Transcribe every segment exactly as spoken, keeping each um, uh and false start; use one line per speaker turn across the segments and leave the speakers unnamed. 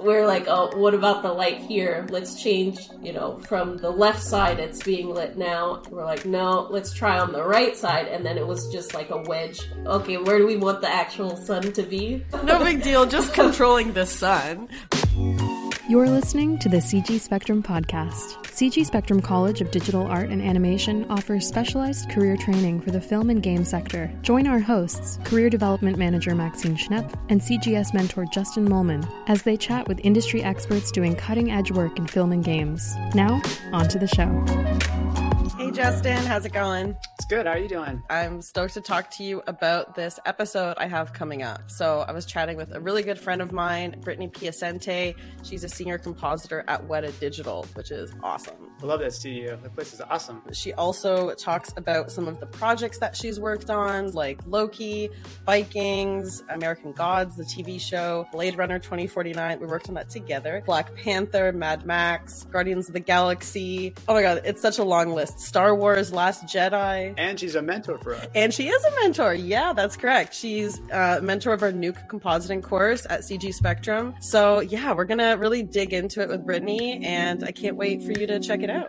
we're like, oh, what about the light here? Let's change, you know, from the left side it's being lit now. We're like, no, let's try on the right side. And then it was just like a wedge. Okay, where do we want the actual sun to be?
No big deal, just controlling the sun.
You're listening to the C G Spectrum podcast. C G Spectrum College of Digital Art and Animation offers specialized career training for the film and game sector. Join our hosts, Career Development Manager Maxine Schnepp and C G S mentor Justin Molman, as they chat with industry experts doing cutting-edge work in film and games. Now, on to the show.
Hey Justin, how's it going?
It's good. How are you doing?
I'm stoked to talk to you about this episode I have coming up. So I was chatting with a really good friend of mine, Brittany Piacente. She's a senior compositor at Weta Digital, which is awesome.
I love that studio. That place is awesome.
She also talks about some of the projects that she's worked on, like Loki, Vikings, American Gods, the T V show, Blade Runner twenty forty-nine. We worked on that together. Black Panther, Mad Max, Guardians of the Galaxy. Oh my god, it's such a long list. Star Wars, Last Jedi.
And she's a mentor for us.
And she is a mentor. Yeah, that's correct. She's a mentor of our Nuke compositing course at C G Spectrum. So yeah, we're going to really dig into it with Brittany, and I can't wait for you to check it out.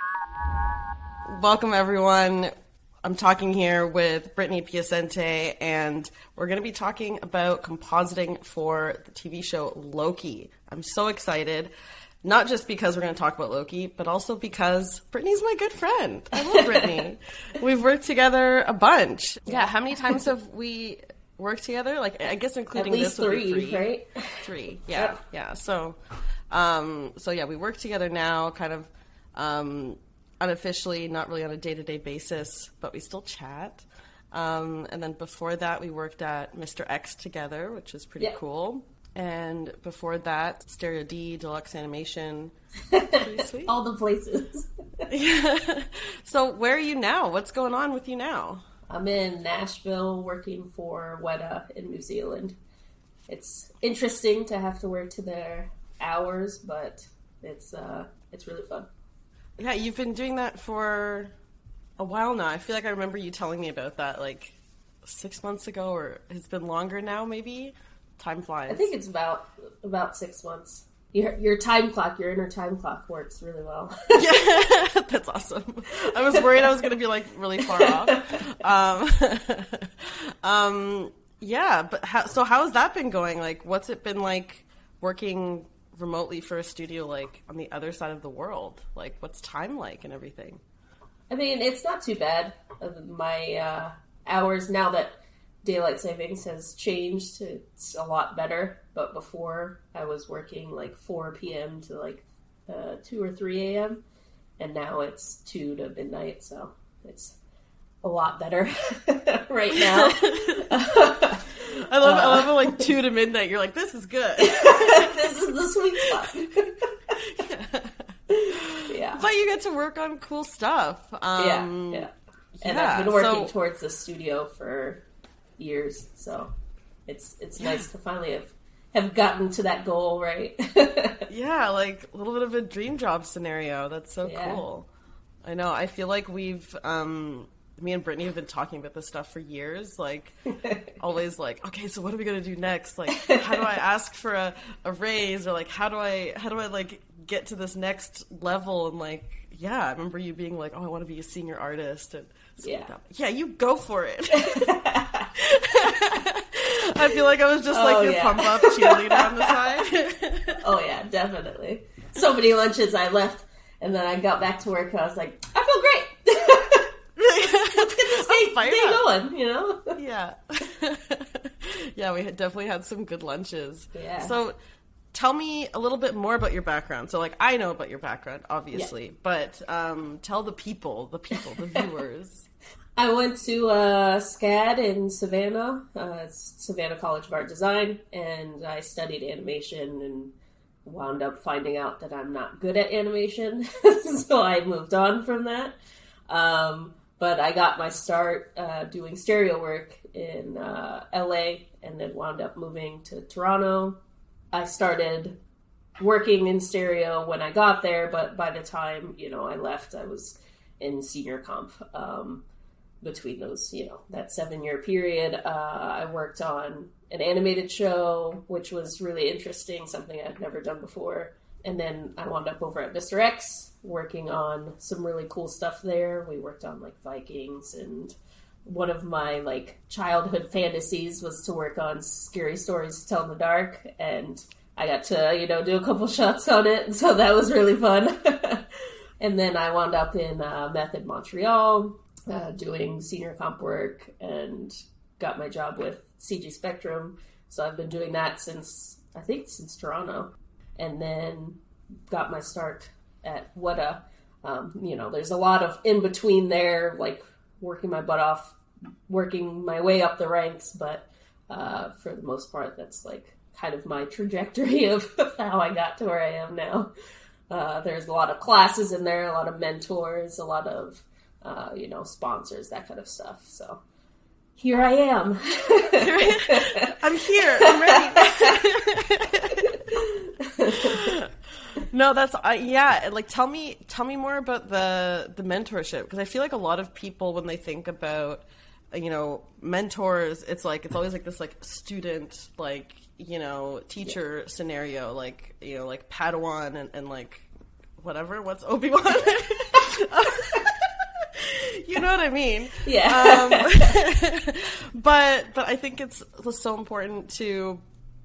Welcome, everyone. I'm talking here with Brittany Piacente, and we're going to be talking about compositing for the T V show Loki. I'm so excited. Not just because we're going to talk about Loki, but also because Brittany's my good friend. I love Brittany. We've worked together a bunch. Yeah, how many times have we worked together? Like, I guess including
At least
this
three,
would be three,
right?
Three, yeah,
Yep.
yeah. So, um, so yeah, we work together now, kind of um, unofficially, not really on a day-to-day basis, but we still chat. Um, and then before that, we worked at Mister X together, which is pretty
Yep.
cool. And before that, Stereo D, Deluxe Animation. Pretty sweet.
All the places.
Yeah. So where are you now? What's going on with you now?
I'm in Nashville working for Weta in New Zealand. It's interesting to have to work to their hours, but it's uh, it's really fun.
Yeah, you've been doing that for a while now. I feel like I remember you telling me about that like six months ago, or it's been longer now, maybe? Time flies.
I think it's about about six months. Your your time clock, your inner time clock works really well.
Yeah, that's awesome. I was worried I was going to be like really far off. Um, um, yeah, but how, so how has that been going? Like, what's it been like working remotely for a studio like on the other side of the world? Like, what's time like and everything?
I mean, it's not too bad. My uh, hours now that daylight savings has changed, it's a lot better. But before, I was working like four p.m. to like uh, two or three a.m. And now it's two to midnight, so it's a lot better right now.
I love, uh, I love it, like two to midnight. You're like, this is good.
This is the sweet spot.
Yeah.
Yeah.
But you get to work on cool stuff. Um,
yeah, yeah. And
yeah,
I've been working
so,
towards the studio for years, so it's it's
yeah.
nice to finally have have gotten to that goal, right?
Yeah, like a little bit of a dream job scenario. That's so
yeah.
cool. I know. I feel like we've um me and Brittany have been talking about this stuff for years, like always like, okay, so what are we gonna do next? Like, how do I ask for a, a raise, or like how do I how do I like get to this next level? And like, yeah, I remember you being like, oh, I want to be a senior artist, and
yeah,
like, yeah, you go for it. I feel like I was just like
oh,
your
yeah.
pump up cheerleader on the side.
Oh yeah, definitely. So many lunches I left, and then I got back to work, and I was like, I feel great. Let's get this day, day going, you know?
Yeah. Yeah, we had definitely had some good lunches.
Yeah.
So tell me a little bit more about your background. So, like, I know about your background, obviously, yeah. but um, tell the people, the people, the viewers.
I went to uh, SCAD in Savannah, uh, Savannah College of Art Design, and I studied animation and wound up finding out that I'm not good at animation, so I moved on from that. Um, but I got my start uh, doing stereo work in uh, L A, and then wound up moving to Toronto. I started working in stereo when I got there, but by the time, you know, I left, I was in senior comp. Um, between those, you know, that seven year period, uh, I worked on an animated show, which was really interesting, something I'd never done before. And then I wound up over at Mister X working on some really cool stuff there. We worked on like Vikings, and one of my like childhood fantasies was to work on Scary Stories to Tell in the Dark, and I got to, you know, do a couple shots on it, so that was really fun. And then I wound up in uh, Method Montreal, uh, doing senior comp work, and got my job with C G Spectrum. So I've been doing that since, I think, since Toronto. And then got my start at Weta. Um, you know, there's a lot of in between there, like working my butt off, working my way up the ranks, but uh, for the most part, that's like kind of my trajectory of how I got to where I am now. Uh, there's a lot of classes in there, a lot of mentors, a lot of, uh, you know, sponsors, that kind of stuff. So here I am.
I'm here. I'm ready. No, that's uh, yeah. Like, tell me, tell me more about the the mentorship, because I feel like a lot of people, when they think about, you know, mentors, it's like it's always like this like student, like, you know, teacher yeah. scenario, like, you know, like Padawan and, and like whatever. What's Obi-Wan? You know what I mean?
Yeah.
Um, but but I think it's so important to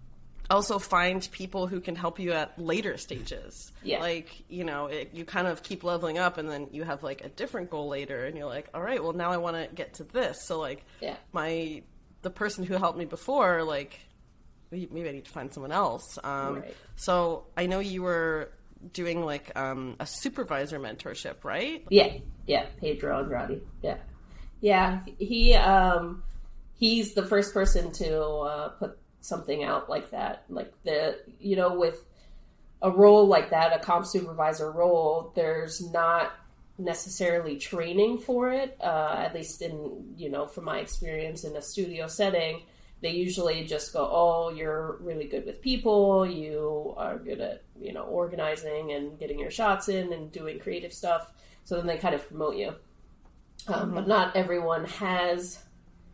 also find people who can help you at later stages.
Yeah.
Like, you know, it, you kind of keep leveling up, and then you have like a different goal later, and you're like, all right, well now I want to get to this. So like,
yeah.
my the person who helped me before, like, maybe I need to find someone else. Um,
right.
So I know you were doing like um, a supervisor mentorship, right?
Yeah, yeah, Pedro Andrade. Yeah, yeah. He um, he's the first person to uh, put something out like that. Like the you know with a role like that, a comp supervisor role, there's not necessarily training for it. Uh, at least in you know from my experience in a studio setting. They usually just go, oh, you're really good with people, you are good at, you know, organizing and getting your shots in and doing creative stuff. So then they kind of promote you. Um, mm-hmm. But not everyone has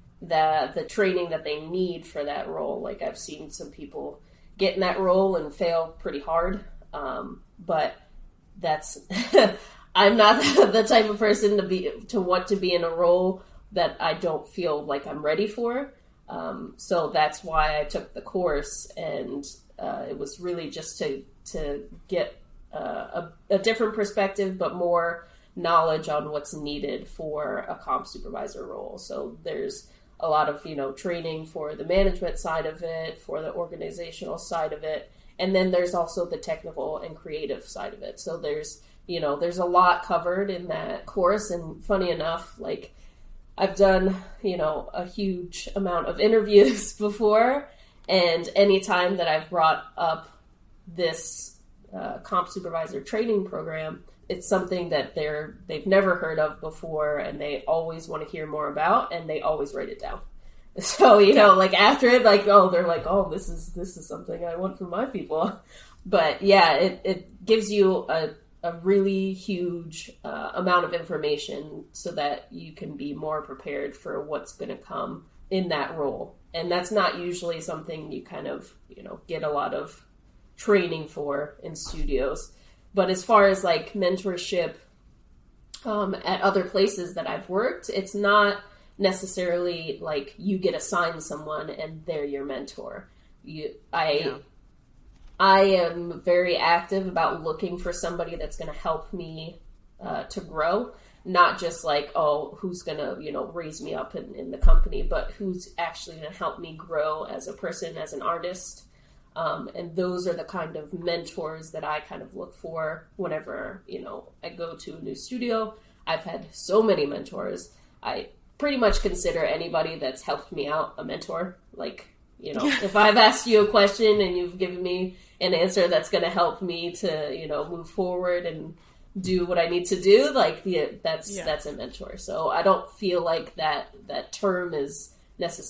the the training that they need for that role. Like, I've seen some people get in that role and fail pretty hard. Um, but that's, I'm not the type of person to be, to want to be in a role that I don't feel like I'm ready for. Um, so that's why I took the course, and uh, it was really just to to get uh, a, a different perspective, but more knowledge on what's needed for a comp supervisor role. So there's a lot of, you know, training for the management side of it, for the organizational side of it, and then there's also the technical and creative side of it. So there's, you know, there's a lot covered in that course, and funny enough, like, I've done, you know, a huge amount of interviews before, and any time that I've brought up this uh, comp supervisor training program, it's something that they're, they've never heard of before, and they always want to hear more about, and they always write it down. So, you know, like after it, like, oh, they're like, oh, this is, this is something I want for my people. But yeah, it, it gives you a, a really huge uh, amount of information so that you can be more prepared for what's going to come in that role. And that's not usually something you kind of, you know, get a lot of training for in studios. But as far as like mentorship um, at other places that I've worked, it's not necessarily like you get assigned someone and they're your mentor. You, I, yeah. I am very active about looking for somebody that's going to help me uh, to grow. Not just like, oh, who's going to, you know, raise me up in, in the company, but who's actually going to help me grow as a person, as an artist. Um, and those are the kind of mentors that I kind of look for whenever, you know, I go to a new studio. I've had so many mentors. I pretty much consider anybody that's helped me out a mentor. Like, you know, if I've asked you a question and you've given me an answer that's going to help me to, you know, move forward and do what I need to do, like, yeah, that's yeah. that's a mentor. So I don't feel like that that term is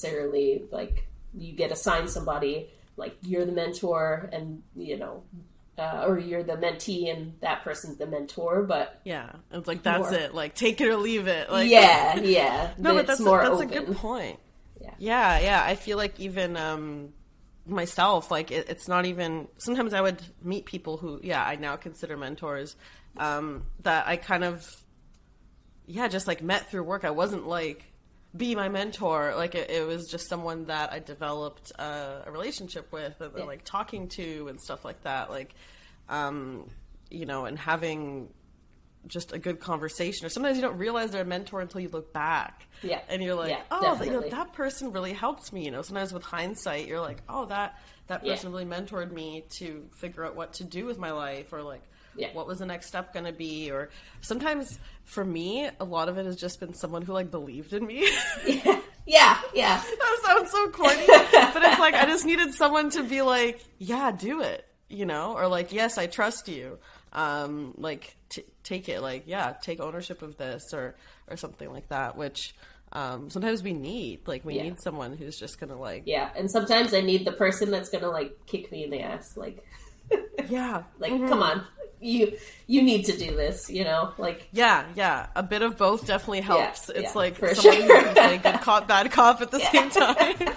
necessarily like you get assigned somebody, like you're the mentor, and, you know, uh, or you're the mentee and that person's the mentor, but
yeah, it's like, that's
more...
it. Like, take it or leave it. Like,
yeah, yeah.
No, but that's,
more
a, that's
open.
a good point.
Yeah.
yeah, yeah. I feel like even um, myself, like, it, it's not even... Sometimes I would meet people who, yeah, I now consider mentors, um, that I kind of, yeah, just, like, met through work. I wasn't, like, be my mentor. Like, it, it was just someone that I developed uh, a relationship with and, yeah. like, talking to and stuff like that. Like, um, you know, and having... just a good conversation, or sometimes you don't realize they're a mentor until you look back.
Yeah.
And you're like,
yeah,
oh, you know, that person really helped me. You know, sometimes with hindsight, you're like, oh, that, that person yeah. really mentored me to figure out what to do with my life, or like, yeah. what was the next step going to be? Or sometimes for me, a lot of it has just been someone who like believed in me.
yeah. Yeah. Yeah.
That sounds so corny, but it's like, I just needed someone to be like, yeah, do it, you know, or like, yes, I trust you. Um, like, t- take it, like, yeah, take ownership of this, or, or something like that, which, um, sometimes we need, like, we yeah. need someone who's just gonna, like...
Yeah, and sometimes I need the person that's gonna, like, kick me in the ass, like...
yeah.
Like,
mm-hmm.
come on, you, you need to do this, you know, like...
Yeah, yeah, a bit of both definitely helps.
Yeah,
it's
yeah,
like,
for
someone
sure.
who can play good cop, bad cop at the
yeah.
same time.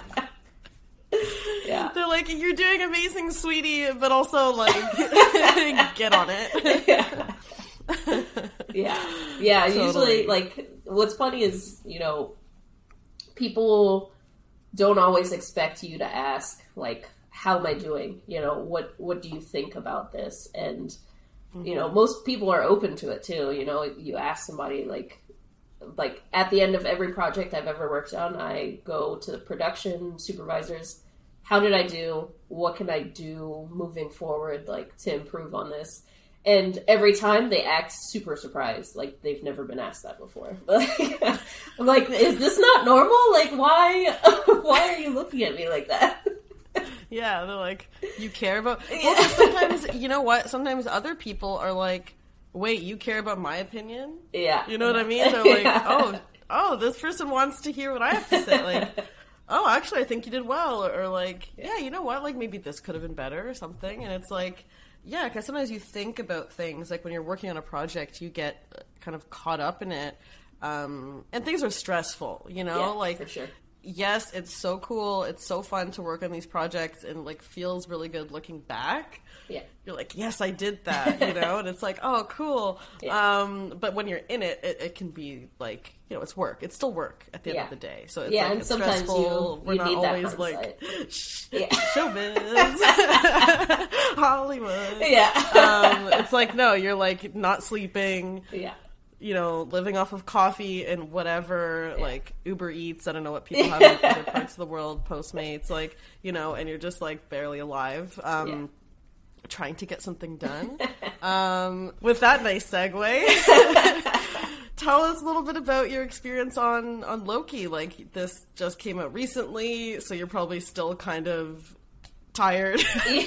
Yeah.
They're like, you're doing amazing, sweetie, but also, like, get on it.
yeah. Yeah. Yeah,
Totally.
Usually, like, what's funny is, you know, people don't always expect you to ask, like, how am I doing? You know, what, what do you think about this? And, mm-hmm. you know, most people are open to it, too. You know, you ask somebody, like, like, at the end of every project I've ever worked on, I go to the production supervisors. How did I do? What can I do moving forward, like, to improve on this? And every time they act super surprised, like they've never been asked that before. I'm like, is this not normal? Like, why, why are you looking at me like that?
Yeah, they're like, you care about... Well, 'cause sometimes, you know what? Sometimes other people are like, wait, you care about my opinion?
Yeah.
You know what I mean? They're like, yeah. oh, oh, this person wants to hear what I have to say. Like... oh, actually, I think you did well, or, or like, yeah, you know what, like, maybe this could have been better, or something, and it's like, yeah, because sometimes you think about things, like, when you're working on a project, you get kind of caught up in it, um, and things are stressful, you know,
yeah,
like,
for sure.
Yes, it's so cool, it's so fun to work on these projects, and, like, feels really good looking back.
Yeah.
You're like, yes, I did that, you know, and it's like, oh, cool, yeah. um, but when you're in it, it, it can be, like, you know, it's work. It's still work at the end
yeah.
of the day. So it's
yeah,
like,
and
it's
sometimes
stressful.
you,
We're
you
not
need
always
that
like,
sh-
yeah.
showbiz,
Hollywood.
Yeah.
um, it's like, no, you're like not sleeping.
Yeah.
You know, living off of coffee and whatever, yeah. like Uber Eats. I don't know what people have in other parts of the world, Postmates, like, you know, and you're just like barely alive. Um, yeah. Trying to get something done. um, with that nice segue. Tell us a little bit about your experience on, on Loki. Like, this just came out recently, so you're probably still kind of tired.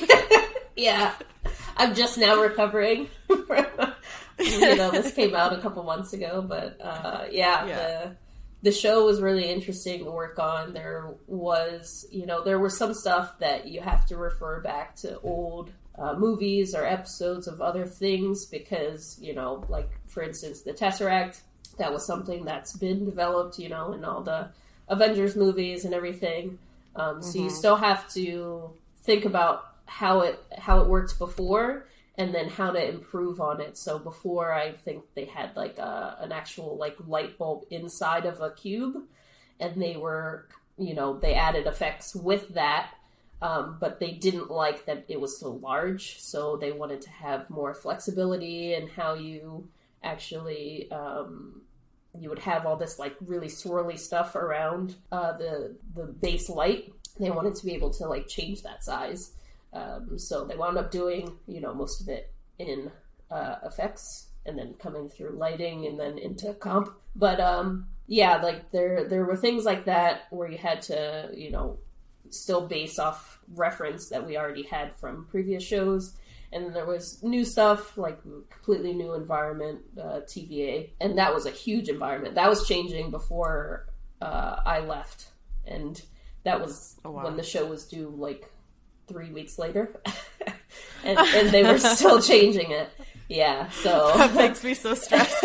Yeah. I'm just now recovering from, you know, this came out a couple months ago, but, uh, yeah,
yeah.
the, the show was really interesting to work on. There was, you know, there was some stuff that you have to refer back to old Uh, movies or episodes of other things because, you know, like, for instance, the Tesseract, that was something that's been developed, you know, in all the Avengers movies and everything. Um, so mm-hmm. you still have to think about how it how it worked before and then how to improve on it. So before, I think they had, like, a, an actual, like, light bulb inside of a cube, and they were, you know, they added effects with that. Um, but they didn't like that it was so large, so they wanted to have more flexibility in how you actually, um, you would have all this, like, really swirly stuff around uh, the the base light. They wanted to be able to, like, change that size. Um, so they wound up doing, you know, most of it in uh, effects, and then coming through lighting, and then into comp. But, um, yeah, like, there there were things like that where you had to, you know, still base off reference that we already had from previous shows, and then there was new stuff, like completely new environment, uh, T V A, and that was a huge environment. That was changing before uh, I left, and that was oh, wow. when the show was due, like, three weeks later. and, and they were still changing it. Yeah, so
that makes me so stressed.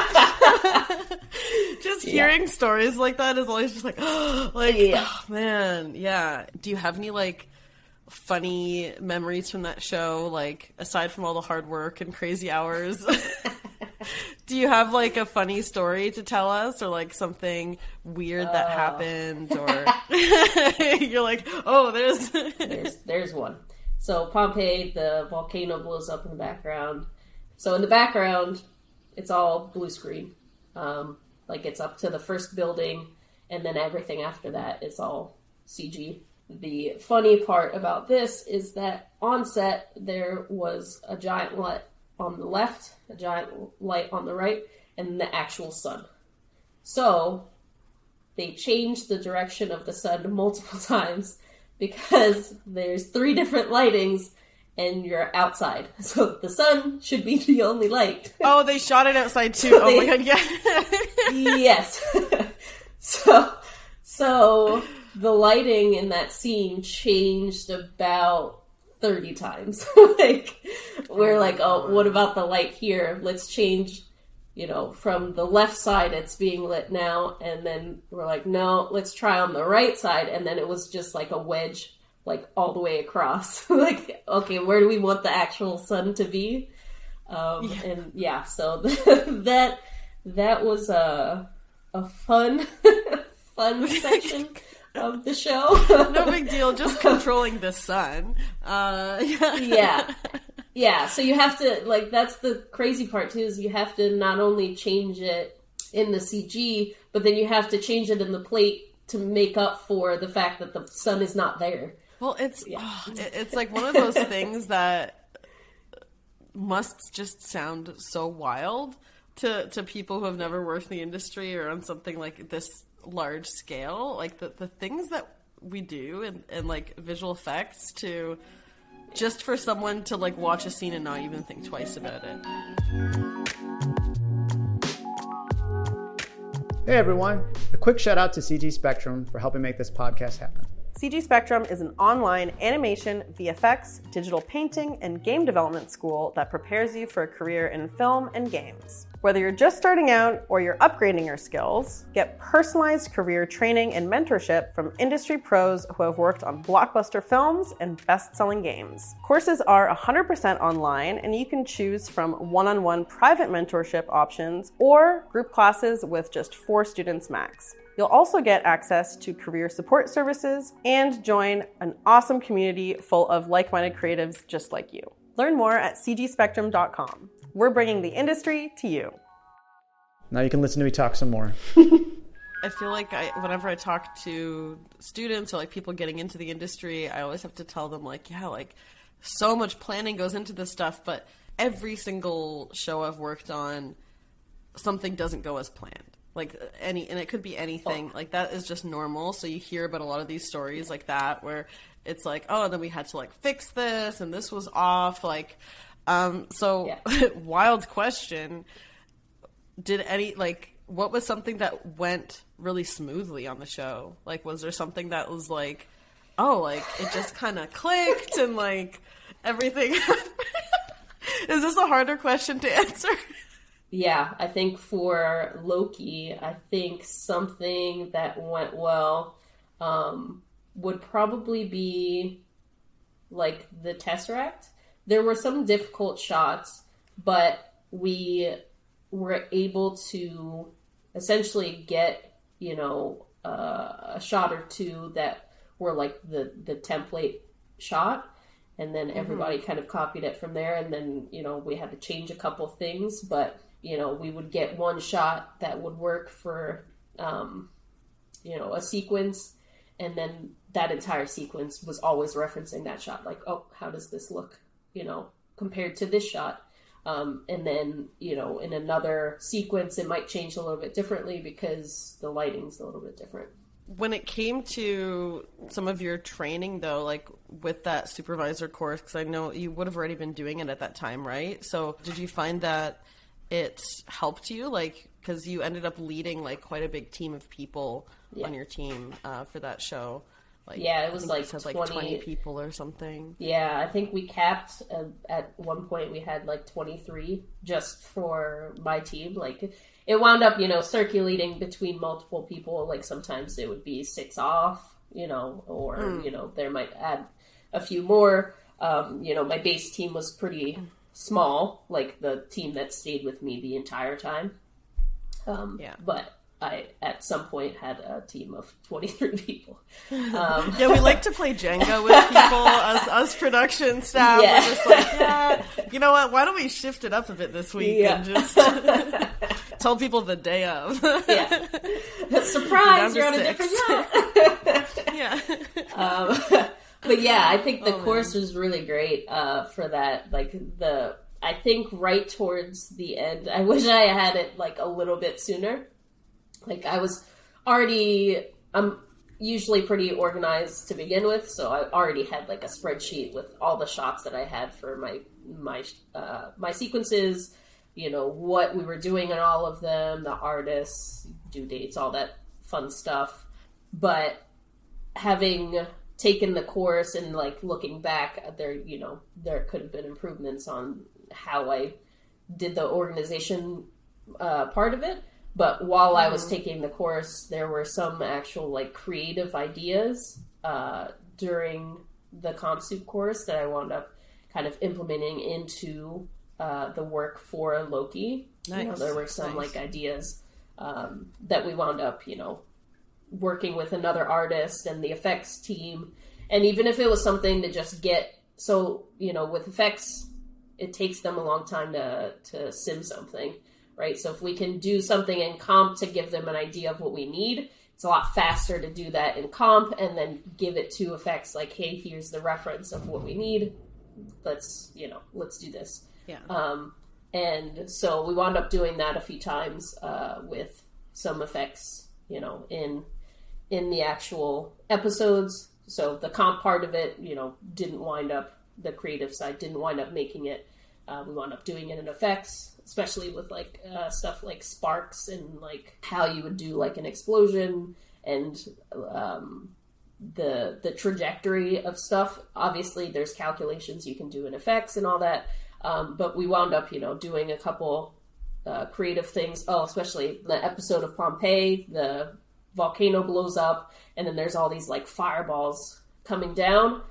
Just hearing yeah. stories like that is always just like, like, yeah. oh, man, yeah. Do you have any like funny memories from that show? Like, aside from all the hard work and crazy hours, do you have like a funny story to tell us, or like something weird that uh. happened, or you're like, oh, there's
there's there's one. So Pompeii, the volcano blows up in the background. So in the background, it's all blue screen. Um, like it's up to the first building, and then everything after that is all C G. The funny part about this is that on set, there was a giant light on the left, a giant light on the right, and the actual sun. So they changed the direction of the sun multiple times because there's three different lightings and you're outside. So the sun should be the only light.
Oh, they shot it outside too.
So
oh
they,
my god, yeah.
Yes. so, so the lighting in that scene changed about thirty times. Like, we're oh like, oh, what about the light here? Let's change, you know, from the left side it's being lit now, and then we're like, no, let's try on the right side, and then it was just like a wedge, like all the way across. Like, okay, where do we want the actual sun to be? Um, yeah. And yeah, so that that was a a fun fun section of the show.
No big deal, just controlling the sun. Uh, yeah.
yeah. Yeah, so you have to, like, that's the crazy part, too, is you have to not only change it in the C G, but then you have to change it in the plate to make up for the fact that the sun is not there.
Well, it's yeah. oh, it's like one of those things that must just sound so wild to, to people who have never worked in the industry or on something like this large scale. Like, the, the things that we do and, and, like, visual effects to... just for someone to, like, watch a scene and not even think twice about it.
Hey, everyone. A quick shout out to C G Spectrum for helping make this podcast happen.
C G Spectrum is an online animation, V F X, digital painting, and game development school that prepares you for a career in film and games. Whether you're just starting out or you're upgrading your skills, get personalized career training and mentorship from industry pros who have worked on blockbuster films and best-selling games. Courses are one hundred percent online, and you can choose from one-on-one private mentorship options or group classes with just four students max. You'll also get access to career support services and join an awesome community full of like-minded creatives just like you. Learn more at c g spectrum dot com. We're bringing the industry to you.
Now you can listen to me talk some more.
I feel like I, whenever I talk to students or like people getting into the industry, I always have to tell them like, yeah, like so much planning goes into this stuff, but every single show I've worked on, something doesn't go as planned. Like any, and it could be anything. Oh. Like that is just normal. So you hear about a lot of these stories like that where it's like, oh, then we had to like fix this and this was off. Like, um, so yeah. Wild question. Did any, like, what was something that went really smoothly on the show? Like, was there something that was like, oh, like it just kind of clicked and like everything? Is this a harder question to answer?
Yeah, I think for Loki, I think something that went well um, would probably be like the Tesseract. There were some difficult shots, but we were able to essentially get, you know, uh, a shot or two that were like the, the template shot. And then everybody mm-hmm. kind of copied it from there. And then, you know, we had to change a couple things, but you know, we would get one shot that would work for, um, you know, a sequence, and then that entire sequence was always referencing that shot. Like, oh, how does this look, you know, compared to this shot? Um, and then, you know, in another sequence, it might change a little bit differently because the lighting's a little bit different.
When it came to some of your training, though, like with that supervisor course, because I know you would have already been doing it at that time, right? So did you find that it helped you, like, because you ended up leading like quite a big team of people yeah. on your team uh, for that show. Like,
yeah, it was like,
said,
twenty,
like twenty people or something.
Yeah, I think we capped uh, at one point we had like twenty-three just for my team. Like it wound up, you know, circulating between multiple people. Like sometimes it would be six off, you know, or mm. you know, there might add a few more. Um, you know, my base team was pretty small, like the team that stayed with me the entire time. Um, yeah, but I, at some point, had a team of twenty-three people. Um,
yeah, we like to play Jenga with people as, as production staff. Yeah. We're just like, yeah, you know what? Why don't we shift it up a bit this week yeah. and just tell people the day of?
yeah. Surprise, you're on a different yacht.
yeah.
Um, but yeah, I think the
oh,
course
man.
was really great uh, for that. Like the, I think right towards the end, I wish I had it like a little bit sooner. Like, I was already, I'm usually pretty organized to begin with, so I already had, like, a spreadsheet with all the shots that I had for my, my, uh, my sequences, you know, what we were doing in all of them, the artists, due dates, all that fun stuff. But having taken the course and, like, looking back, there, you know, there could have been improvements on how I did the organization uh, part of it. But while I was taking the course, there were some actual, like, creative ideas uh, during the CompSoup course that I wound up kind of implementing into uh, the work for Loki. Nice. You know, there were some, nice. like, ideas um, that we wound up, you know, working with another artist and the effects team. And even if it was something to just get... So, you know, with effects, it takes them a long time to, to sim something. Right, so if we can do something in comp to give them an idea of what we need, it's a lot faster to do that in comp and then give it to effects like, hey, here's the reference of what we need. Let's, you know, let's do this.
Yeah.
Um, and so we wound up doing that a few times uh, with some effects, you know, in in the actual episodes. So the comp part of it, you know, didn't wind up, the creative side didn't wind up making it. Uh, we wound up doing it in effects. Especially with, like, uh, stuff like sparks and, like, how you would do, like, an explosion and um, the the trajectory of stuff. Obviously, there's calculations you can do in effects and all that. Um, but we wound up, you know, doing a couple uh, creative things. Oh, especially the episode of Pompeii, the volcano blows up, and then there's all these, like, fireballs coming down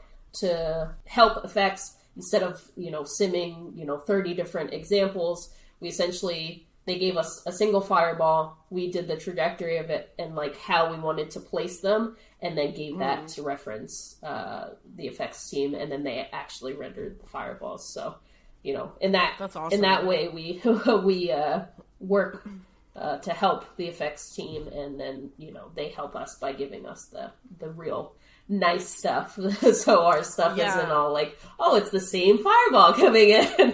to help effects. Instead of, you know, simming, you know, thirty different examples, we essentially, they gave us a single fireball, we did the trajectory of it and, like, how we wanted to place them, and then gave mm. that to reference uh, the effects team, and then they actually rendered the fireballs. So, you know, in that
That's awesome.
in that way, we we uh, work uh, to help the effects team, and then, you know, they help us by giving us the, the real... nice stuff. So our stuff yeah. isn't all like, oh, it's the same fireball coming in.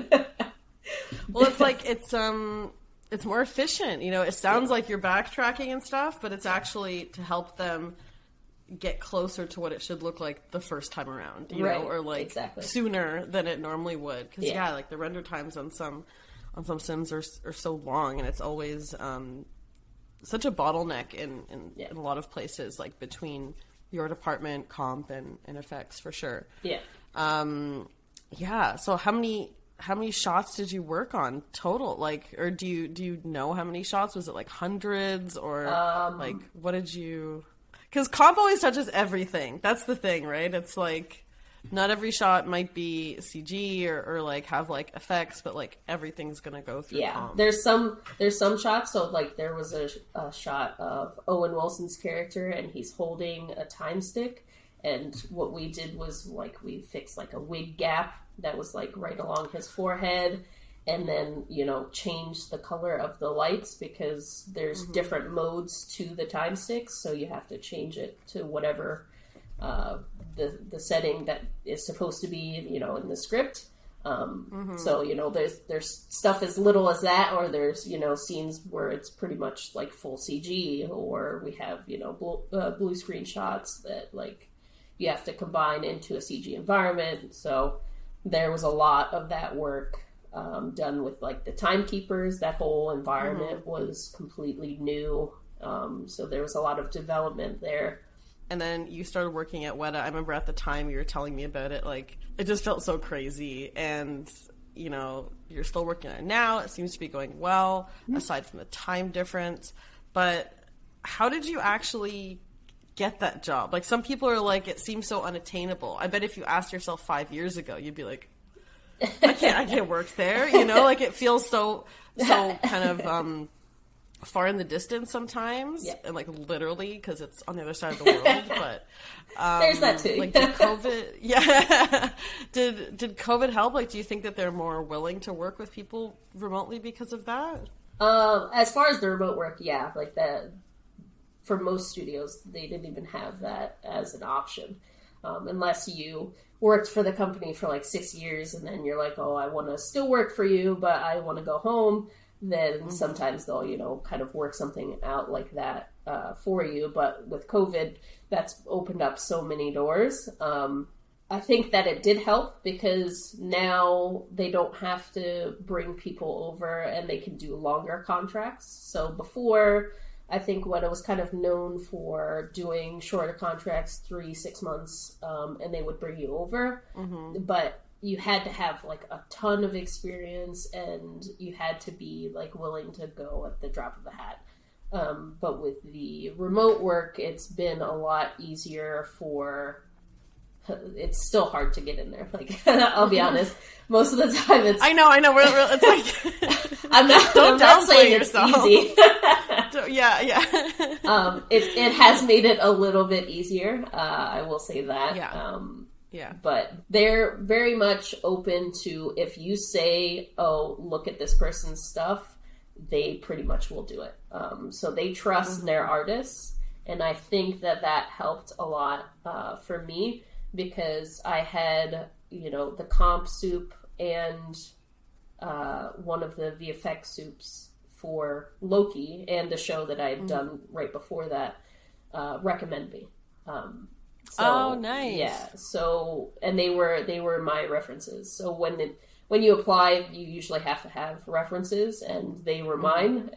Well, it's like, it's um it's more efficient, you know. It sounds yeah. like you're backtracking and stuff, but it's actually to help them get closer to what it should look like the first time around, you
right.
know, or like
exactly.
sooner than it normally would. Because yeah.
yeah,
like the render times on some on some sims are are so long, and it's always um such a bottleneck in in,
yeah.
in a lot of places, like between your department, comp, and, and effects, for sure.
Yeah.
Um, yeah. So how many how many shots did you work on total? Like, or do you do you know how many shots? Was it like hundreds, or
um,
like what did you? Because comp always touches everything. That's the thing, right? It's like not every shot might be C G or, or like have like effects, but like everything's gonna go through.
Yeah,
comp.
there's some there's some shots. So like there was a, a shot of Owen Wilson's character, and he's holding a time stick. And what we did was like we fixed like a wig gap that was like right along his forehead, and then, you know, changed the color of the lights because there's mm-hmm. different modes to the time sticks, so you have to change it to whatever. Uh, the the setting that is supposed to be, you know, in the script. Um, mm-hmm. So, you know, there's there's stuff as little as that, or there's, you know, scenes where it's pretty much like full C G, or we have, you know, blue, uh, blue screen shots that like you have to combine into a C G environment. So there was a lot of that work um, done with like the timekeepers. That whole environment mm-hmm. was completely new. Um, so there was a lot of development there.
and then you started working at Weta. I remember at the time you were telling me about it, like, it just felt so crazy, and, you know, you're still working on it now. It seems to be going well, aside from the time difference. But how did you actually get that job? Like, some people are like, it seems so unattainable. I bet if you asked yourself five years ago, you'd be like, I can't, I can't work there. You know, like, it feels so, so kind of, um, far in the distance sometimes, yeah. and like literally because it's on the other side of the world. But um,
there's that too.
Like, did COVID? Yeah, did did COVID help? Like, do you think that they're more willing to work with people remotely because of that?
Um, as far as the remote work, yeah, like that. For most studios, they didn't even have that as an option, um, unless you worked for the company for like six years and then you're like, oh, I want to still work for you, but I want to go home. Then mm-hmm. sometimes they'll, you know, kind of work something out like that uh, for you. But with COVID, that's opened up so many doors. Um, I think that it did help because now they don't have to bring people over and they can do longer contracts. So before, I think Weta was kind of known for doing shorter contracts, three, six months, um, and they would bring you over. Mm-hmm. But you had to have like a ton of experience and you had to be like willing to go at the drop of a hat. Um, but with the remote work, it's been a lot easier for, it's still hard to get in there. Like, I'll be honest, most of the time it's,
I know, I know, we're, we're, it's like,
I'm not,
don't
I'm not saying
yourself.
It's easy.
yeah, yeah.
um, it, it has made it a little bit easier. Uh, I will say that.
Yeah.
Um,
Yeah.
But they're very much open to, if you say, oh, look at this person's stuff, they pretty much will do it. Um, so they trust mm-hmm. their artists. And I think that that helped a lot uh, for me because I had, you know, the comp soup and uh, one of the V F X soups for Loki and the show that I had mm-hmm. done right before that uh, recommend me. Um So,
oh, nice.
Yeah. So, and they were they were my references. So when it, when you apply, you usually have to have references, and they were mine,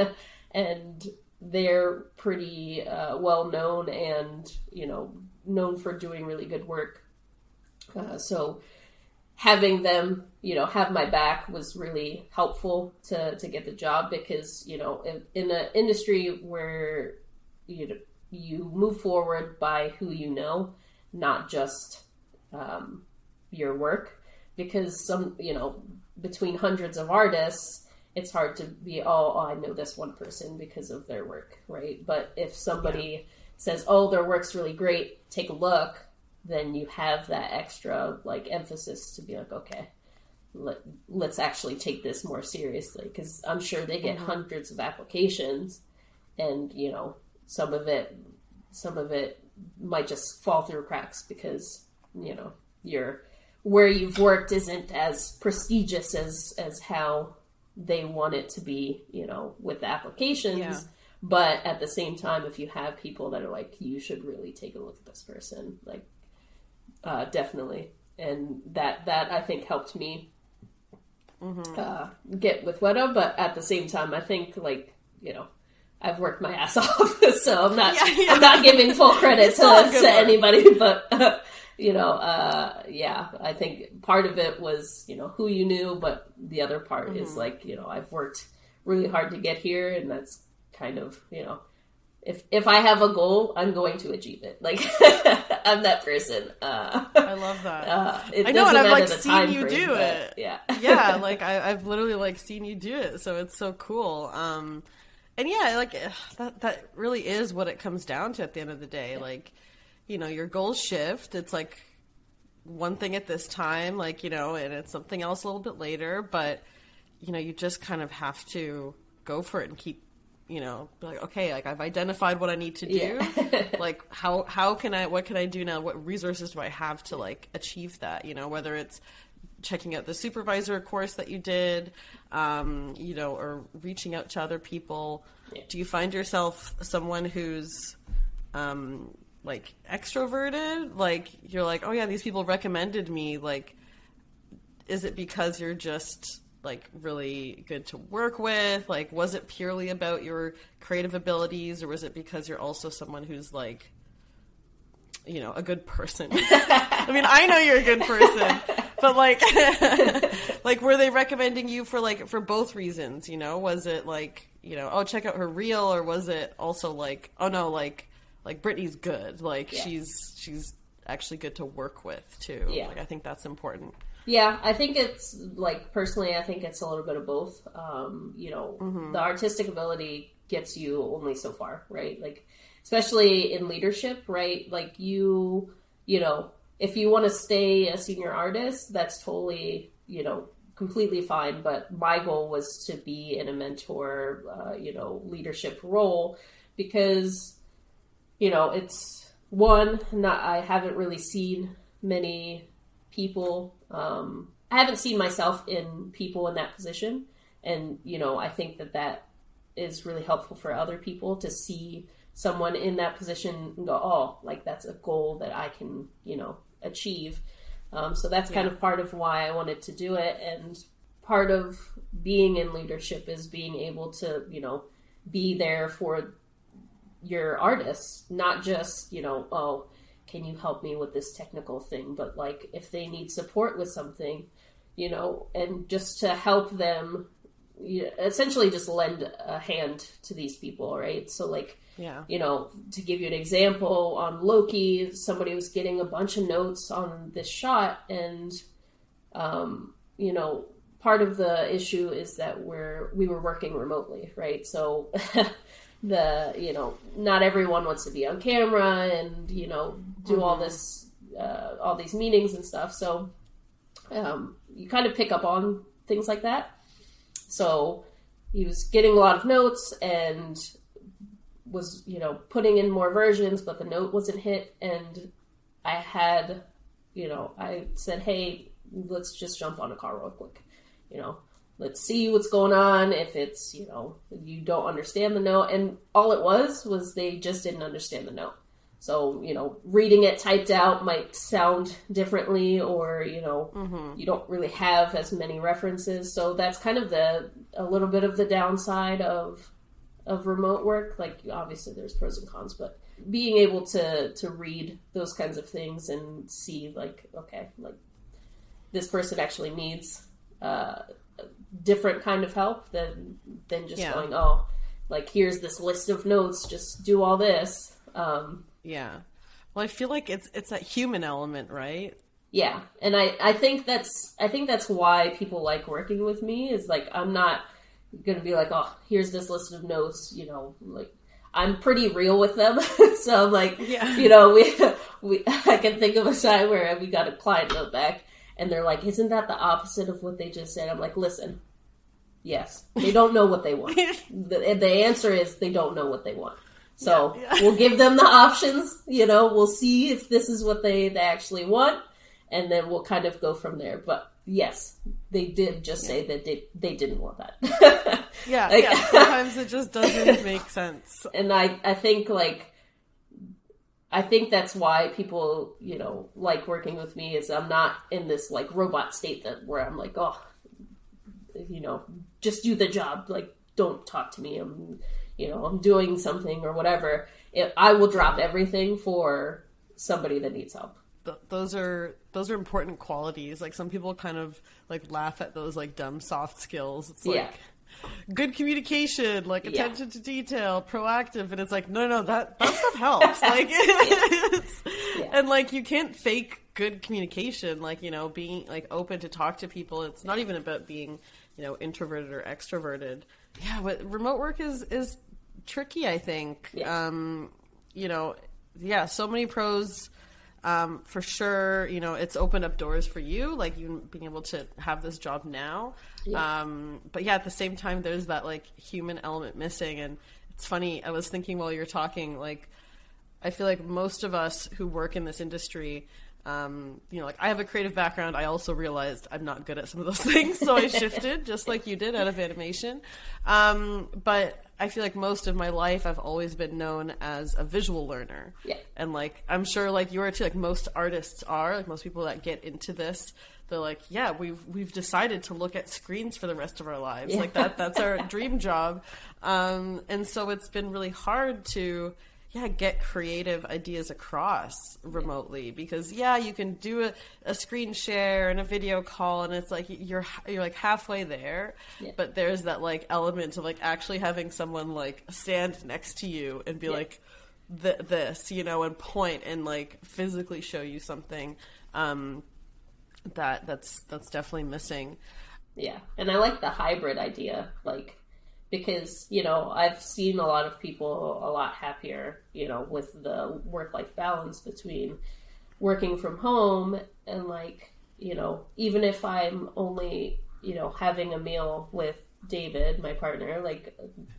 and they're pretty uh, well known, and you know, known for doing really good work. Uh, so having them, you know, have my back was really helpful to to get the job because you know, in, in an industry where you know. You move forward by who you know, not just um, your work. Because some, you know, between hundreds of artists, it's hard to be, oh, oh I know this one person because of their work, right? But if somebody yeah. says, oh, their work's really great, take a look, then you have that extra, like, emphasis to be like, okay, let, let's actually take this more seriously. Because I'm sure they get mm-hmm. hundreds of applications, and, you know, some of it, some of it might just fall through cracks because, you know, you're, where you've worked isn't as prestigious as, as how they want it to be, you know, with the applications. Yeah. But at the same time, if you have people that are like, you should really take a look at this person, like, uh, definitely. And that, that I think helped me mm-hmm. uh, get with Weta. But at the same time, I think, like, you know, I've worked my ass off, so I'm not. Yeah, yeah. I'm not giving full credit to, to anybody, but uh, you know, uh, yeah, I think part of it was you know who you knew, but the other part mm-hmm. is like you know I've worked really hard to get here, and that's kind of you know if if I have a goal, I'm going to achieve it. Like I'm that person. Uh,
I love that.
Uh, it
I know, and I've like
seen
you
frame,
do
but,
it.
Yeah,
yeah, like I, I've literally like seen you do it, so it's so cool. Um, And yeah, like that that really is what it comes down to at the end of the day. Like, you know, your goals shift. It's like one thing at this time, like, you know, and it's something else a little bit later, but you know, you just kind of have to go for it and keep, you know, be like, okay, like I've identified what I need to do. Yeah. Like how how can I what can I do now? What resources do I have to like achieve that? You know, whether it's checking out the supervisor course that you did, um, you know, or reaching out to other people. Yeah. Do you find yourself someone who's, um, like extroverted? Like you're like, oh yeah, these people recommended me. Like, is it because you're just like really good to work with? Like, was it purely about your creative abilities, or was it because you're also someone who's like you know, a good person? I mean, I know you're a good person, but like, like, were they recommending you for like, for both reasons, you know? Was it like, you know, oh, check out her reel, or was it also like, oh no, like, like Brittany's good. Like yeah. she's, she's actually good to work with too.
Yeah.
Like, I think that's important.
Yeah, I think it's, like, personally, I think it's a little bit of both. Um, you know, mm-hmm. the artistic ability gets you only so far, right? Like, especially in leadership, right? Like, you, you know, if you want to stay a senior artist, that's totally, you know, completely fine. But my goal was to be in a mentor, uh, you know, leadership role because, you know, it's, one, not, I haven't really seen many people. Um, I haven't seen myself in people in that position. And, you know, I think that that is really helpful for other people to see someone in that position and go, oh, like that's a goal that I can, you know, achieve. Um, so that's yeah. kind of part of why I wanted to do it. And part of being in leadership is being able to, you know, be there for your artists, not just, you know, oh, can you help me with this technical thing? But like if they need support with something, you know, and just to help them, you essentially just lend a hand to these people, right? So like, yeah, you know, to give you an example, on Loki, somebody was getting a bunch of notes on this shot, and um, you know, part of the issue is that we're we were working remotely, right? So the, you know, not everyone wants to be on camera and, you know, do mm-hmm. all this, uh, all these meetings and stuff. So, um, you kind of pick up on things like that. So he was getting a lot of notes and was, you know, putting in more versions, but the note wasn't hit. And I had, you know, I said, hey, let's just jump on a call real quick, you know. Let's see what's going on. If it's, you know, you don't understand the note. And all it was, was they just didn't understand the note. So, you know, reading it typed out might sound differently, or, you know, mm-hmm. you don't really have as many references. So that's kind of the, a little bit of the downside of, of remote work. Like, obviously there's pros and cons, but being able to, to read those kinds of things and see like, okay, like this person actually needs, uh, different kind of help than than just yeah. going, oh, like here's this list of notes, just do all this. Um,
yeah. Well, I feel like it's it's that human element, right?
Yeah, and I I think that's I think that's why people like working with me, is like I'm not gonna be like, oh, here's this list of notes, you know, like I'm pretty real with them. So like, yeah. you know, we we I can think of a time where we got a client note back. And they're like, isn't that the opposite of what they just said? I'm like, listen, yes, they don't know what they want. the, the answer is they don't know what they want. So yeah, yeah. we'll give them the options, you know, we'll see if this is what they, they actually want. And then we'll kind of go from there. But yes, they did just yeah. say that they, they didn't want that.
yeah, like, yeah, sometimes it just doesn't make sense.
And I, I think like, I think that's why people, you know, like working with me, is I'm not in this like robot state that where I'm like, oh, you know, just do the job. Like, don't talk to me. I'm, you know, I'm doing something or whatever. It, I will drop everything for somebody that needs help.
Th- those are, those are important qualities. Like some people kind of like laugh at those like dumb soft skills. It's like, yeah. good communication, like attention yeah. to detail, proactive, and it's like no, no, that that stuff helps. Like, it's, yeah. and like you can't fake good communication. Like, you know, being like open to talk to people. It's not even about being, you know, introverted or extroverted. Yeah, but remote work is is tricky. I think, yeah. um, you know, yeah, so many pros. Um, for sure, you know, it's opened up doors for you, like you being able to have this job now. Yeah. Um, but yeah, at the same time, there's that like human element missing. And it's funny, I was thinking while you were talking, like, I feel like most of us who work in this industry, um, you know, like I have a creative background. I also realized I'm not good at some of those things. So I shifted just like you did out of animation. Um, but I feel like most of my life I've always been known as a visual learner. Yeah. And like, I'm sure like you are too, like most artists are, like most people that get into this, they're like, yeah, we've, we've decided to look at screens for the rest of our lives. Yeah. Like that, that's our dream job. Um, and so it's been really hard to, yeah, get creative ideas across remotely, because yeah, you can do a, a screen share and a video call, and it's like you're you're like halfway there, yeah. but there's that like element of like actually having someone like stand next to you and be yeah. like th- this, you know, and point and like physically show you something um, that that's that's definitely missing.
Yeah, and I like the hybrid idea, like. Because, you know, I've seen a lot of people a lot happier, you know, with the work-life balance between working from home and, like, you know, even if I'm only, you know, having a meal with David, my partner, like,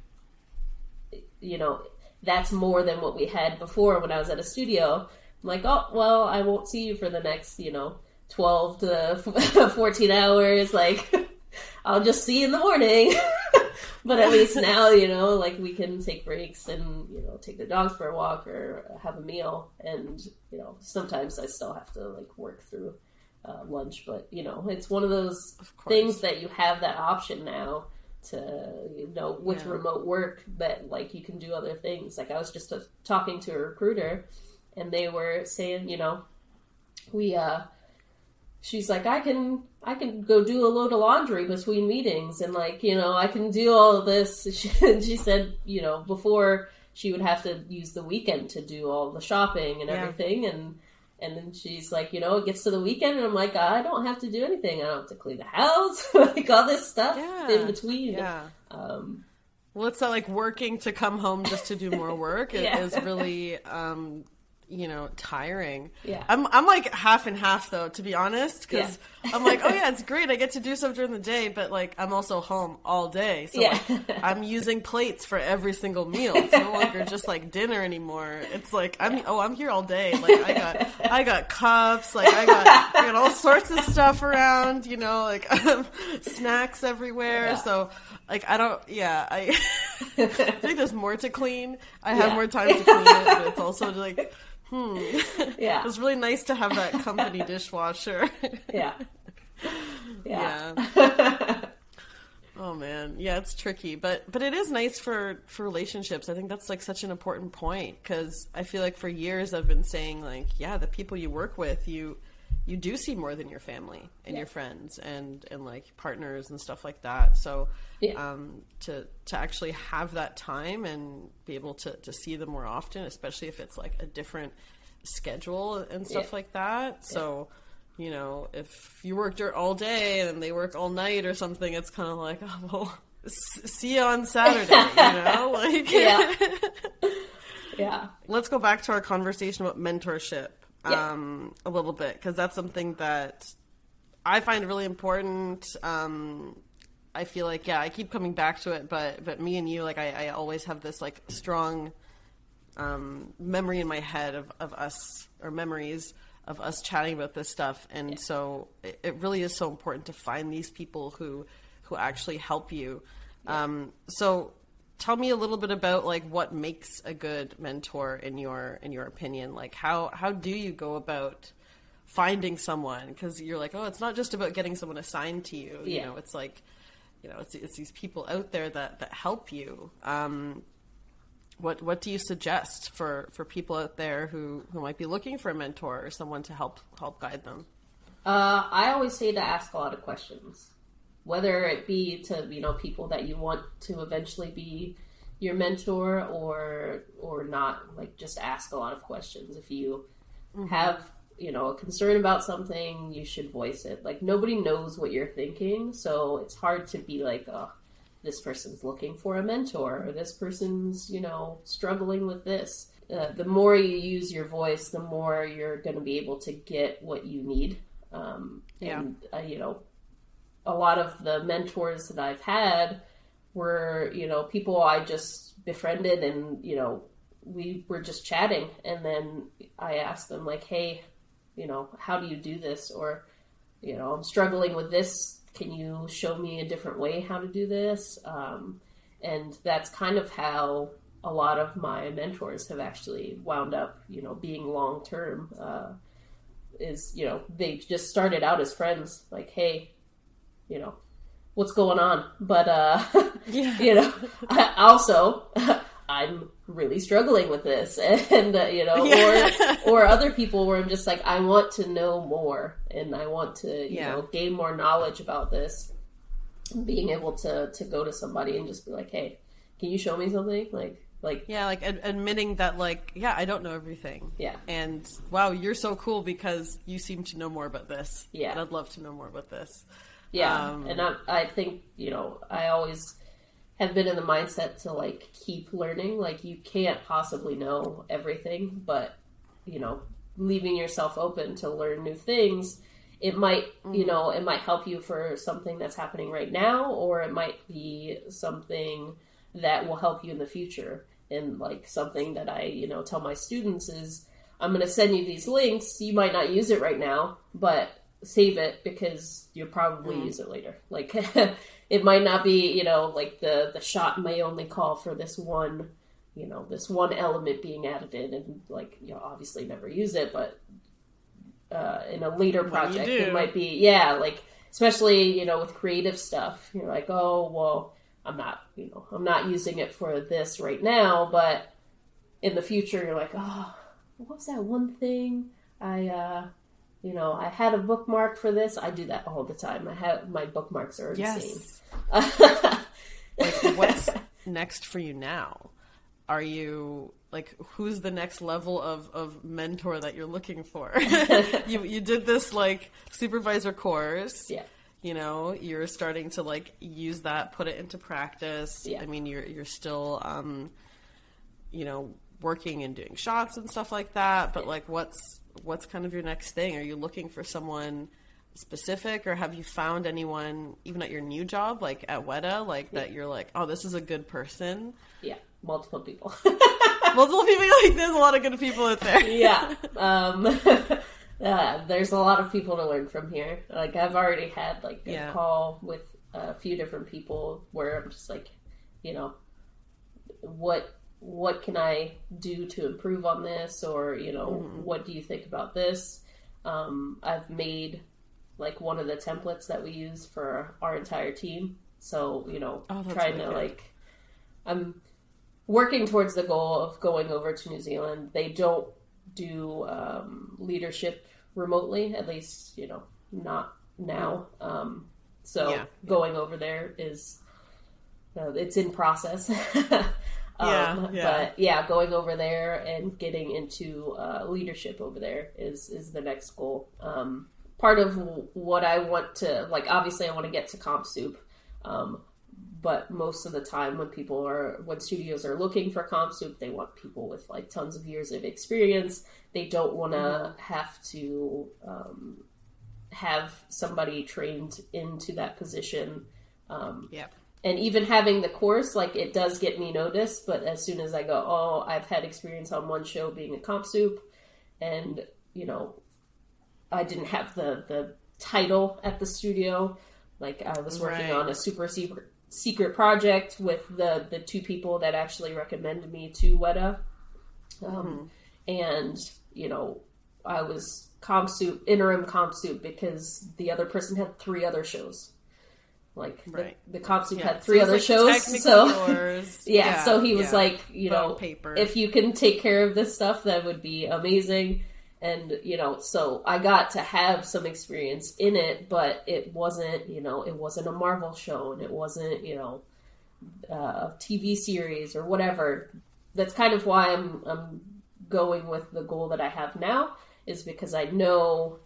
you know, that's more than what we had before when I was at a studio. I'm like, oh, well, I won't see you for the next, you know, twelve to fourteen hours. Like, I'll just see you in the morning. But at least now, you know, like we can take breaks and, you know, take the dogs for a walk or have a meal. And, you know, sometimes I still have to like work through uh, lunch. But, you know, it's one of those of things that you have that option now to, you know, with yeah. remote work that like you can do other things. Like I was just uh, talking to a recruiter and they were saying, you know, we, uh, she's like, I can, I can go do a load of laundry between meetings and like, you know, I can do all of this. She, she said, you know, before she would have to use the weekend to do all the shopping and everything. Yeah. And, and then she's like, you know, it gets to the weekend and I'm like, I don't have to do anything. I don't have to clean the house, like all this stuff yeah. in between.
Yeah.
Um,
well, it's not like working to come home just to do more work. It yeah. is really, um, you know, tiring.
Yeah.
I'm I'm like half and half though, to be honest, because yeah. I'm like, oh yeah, it's great. I get to do stuff during the day, but like I'm also home all day. So yeah. like, I'm using plates for every single meal. It's no longer just like dinner anymore. It's like I'm oh I'm here all day. Like I got I got cups, like I got I got all sorts of stuff around, you know, like um, snacks everywhere. Yeah. So like I don't yeah, I I think there's more to clean. I have yeah. more time to clean it, but it's also like Hmm.
Yeah.
It was really nice to have that company dishwasher.
Yeah. Yeah.
yeah. Oh man. Yeah, it's tricky, but but it is nice for for relationships. I think that's like such an important point, because I feel like for years I've been saying like, yeah, the people you work with, you you do see more than your family and yeah. your friends and and like partners and stuff like that. So yeah. um to to actually have that time and be able to to see them more often, especially if it's like a different schedule and stuff yeah. like that. So yeah. you know, if you work all day and they work all night or something, it's kind of like, oh well, see you on Saturday, you know, like
yeah yeah
Let's go back to our conversation about mentorship.
Yeah.
Um, a little bit, because that's something that I find really important. Um, I feel like, yeah, I keep coming back to it, but but me and you, like, I, I always have this like strong um, memory in my head of, of us, or memories of us chatting about this stuff, and yeah. so it, it really is so important to find these people who who actually help you. Yeah. Um, so. Tell me a little bit about like what makes a good mentor in your in your opinion. Like how how do you go about finding someone? Because you're like, oh, it's not just about getting someone assigned to you. You
yeah.
know, it's like, you know, it's it's these people out there that that help you. Um, what what do you suggest for, for people out there who, who might be looking for a mentor or someone to help help guide them?
Uh, I always say to ask a lot of questions. Whether it be to, you know, people that you want to eventually be your mentor or or not, like just ask a lot of questions. If you mm-hmm. have, you know, a concern about something, you should voice it. Like nobody knows what you're thinking, so it's hard to be like, oh, this person's looking for a mentor or this person's, you know, struggling with this. Uh, the more you use your voice, the more you're going to be able to get what you need. Um, and, yeah. uh, you know, a lot of the mentors that I've had were, you know, people I just befriended and, you know, we were just chatting. And then I asked them like, hey, you know, how do you do this? Or, you know, I'm struggling with this. Can you show me a different way how to do this? Um, and that's kind of how a lot of my mentors have actually wound up, you know, being long-term, uh, is, you know, they just started out as friends, like, hey, you know, what's going on? But, uh, yeah. you know, I also, I'm really struggling with this, and uh, you know,
Yeah.
or or other people where I'm just like, I want to know more, and I want to, you
Yeah.
know, gain more knowledge about this. Being able to to go to somebody and just be like, hey, can you show me something? Like, like,
Yeah, like ad- admitting that, like, yeah, I don't know everything.
Yeah.
And wow, you're so cool because you seem to know more about this.
Yeah.
And I'd love to know more about this.
yeah.
Um,
And I I think, you know, I always have been in the mindset to like keep learning. Like, you can't possibly know everything, but you know, leaving yourself open to learn new things. It might, you know, it might help you for something that's happening right now, or it might be something that will help you in the future. And like something that I, you know, tell my students is, I'm going to send you these links. You might not use it right now, but save it because you'll probably use it later. Like it might not be, you know, like the, the shot may only call for this one, you know, this one element being added in, and like, you know, obviously never use it, but uh, in a later project, it might be, yeah, like, especially, you know, with creative stuff, you're like, oh, well, I'm not, you know, I'm not using it for this right now, but in the future, you're like, oh, what was that one thing I, uh, you know, I had a bookmark for this. I do that all the time. I have, my bookmarks are insane.
Yes. Like, what's next for you now? Are you, like, who's the next level of, of mentor that you're looking for? you you did this, like, supervisor course.
Yeah.
You know, you're starting to, like, use that, put it into practice.
Yeah.
I mean, you're you're still, um, you know, working and doing shots and stuff like that. But,
Yeah.
like, what's what's kind of your next thing? Are you looking for someone specific, or have you found anyone, even at your new job, like at Weta, like, that you're like, oh, this is a good person?
Yeah. Multiple people.
Multiple people, like, there's a lot of good people out there.
Yeah. Um, uh, there's a lot of people to learn from here. Like, I've already had, like, a
Yeah.
call with a few different people where I'm just like, you know, what what can I do to improve on this? Or, you know,
Mm-hmm.
what do you think about this? Um, I've made, like, one of the templates that we use for our entire team. So, you know,
Oh, that's
trying
really
to,
good.
like, I'm working towards the goal of going over to New Zealand. They don't do um, leadership remotely, at least, you know, not now. Um, so
Yeah.
going over there is, uh, it's in process. um,
Yeah, yeah.
But yeah, going over there and getting into uh, leadership over there is, is the next goal. Um, part of what I want to, like, obviously I want to get to CompSoup. Um, But most of the time when people are, when studios are looking for CompSoup, they want people with like tons of years of experience. They don't want to
Mm-hmm.
have to um, have somebody trained into that position. Um,
Yeah.
and even having the course, like, it does get me noticed, but as soon as I go, oh, I've had experience on one show being a CompSoup, and, you know, I didn't have the, the title at the studio. Like, I was working
Right.
on a super secret secret project with the, the two people that actually recommended me to Weta. Um, and, you know, I was CompSoup, interim CompSoup, because the other person had three other shows. Like,
Right.
the, the CompSoup
Yeah.
had three
So
other
it's, like,
shows.
technically
So,
yours.
yeah, so he was
yeah.
like, you
But on
know,
paper.
if you can take care of this stuff, that would be amazing. And, you know, so I got to have some experience in it, but it wasn't, you know, it wasn't a Marvel show, and it wasn't, you know, a T V series or whatever. That's kind of why I'm, I'm going with the goal that I have now, is because I know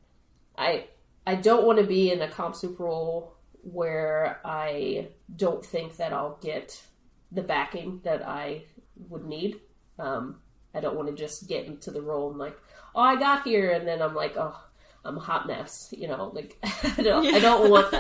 I, I don't want to be in a CompSoup role where I don't think that I'll get the backing that I would need. Um, I don't want to just get into the role and like, oh, I got here, and then I'm like, oh, I'm a hot mess, you know, like, I don't, I don't want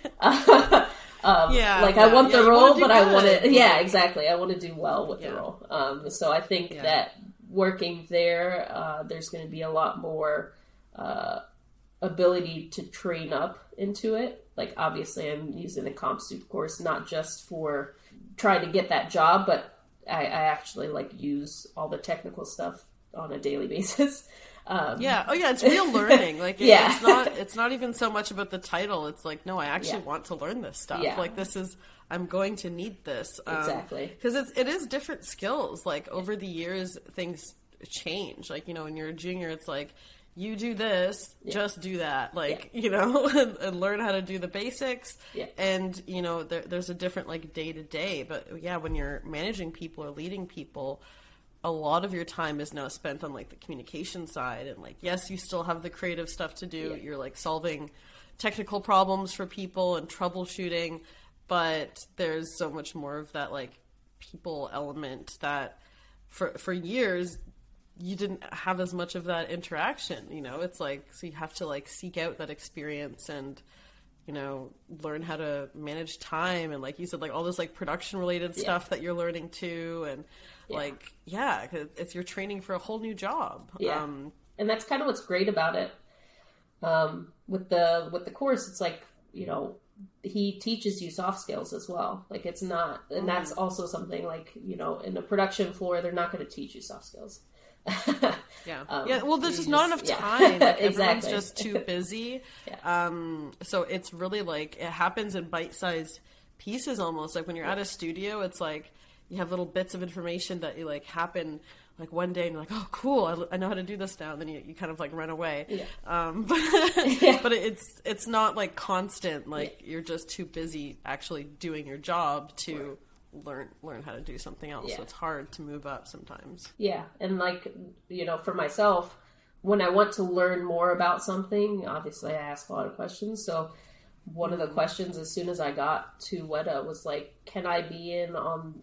that. um,
Yeah,
like,
yeah,
I want
yeah,
the
you wanna
role,
do
but I want
good.
to, yeah, exactly. I want to do well with
Yeah.
the role. Um, so I think
Yeah.
that working there, uh, there's going to be a lot more, uh, ability to train up into it. Like, obviously I'm using the CompSoup course, not just for trying to get that job, but I, I actually like use all the technical stuff on a daily basis. Um,
yeah. Oh, yeah. It's real learning. Like, it,
yeah.
it's not. It's not even so much about the title. It's like, no, I actually
yeah.
want to learn this stuff.
Yeah.
Like, this is. I'm going to need this. Um,
exactly.
Because it's it is different skills. Like over the years, things change. Like, you know, when you're a junior, it's like you do this, yeah. just do that. Like, yeah. you know, and, and learn how to do the basics.
Yeah.
And you know, there, there's a different like day to day. But yeah, when you're managing people or leading people, a lot of your time is now spent on like the communication side, and like, yes, you still have the creative stuff to do. Yeah. You're like solving technical problems for people and troubleshooting, but there's so much more of that like people element that for for years you didn't have as much of that interaction. You know, it's like, so you have to like seek out that experience and, you know, learn how to manage time, and like you said, like all this like production related yeah. stuff that you're learning too, and yeah. like, yeah, cause it's your training for a whole new job.
Yeah.
Um,
and that's kind of what's great about it. Um, with the, with the course, it's like, you know, he teaches you soft skills as well. Like it's not, and that's also something like, you know, in a production floor, they're not going to teach you soft skills.
yeah.
Um,
yeah. Well, there's just not enough
yeah.
time. Like,
exactly.
Everyone's just too busy.
yeah.
Um, so it's really like, it happens in bite-sized pieces almost. Like when you're yeah. at a studio, it's like you have little bits of information that you like happen like one day and you're like, oh, cool, I, I know how to do this now. And then you, you kind of like run away.
Yeah.
Um, but,
yeah.
but it's, it's not like constant. Like
yeah.
you're just too busy actually doing your job to right. learn learn how to do something else.
Yeah.
So it's hard to move up sometimes.
Yeah. And like, you know, for myself, when I want to learn more about something, obviously I ask a lot of questions. So one of the questions as soon as I got to Weta was like, can I be in on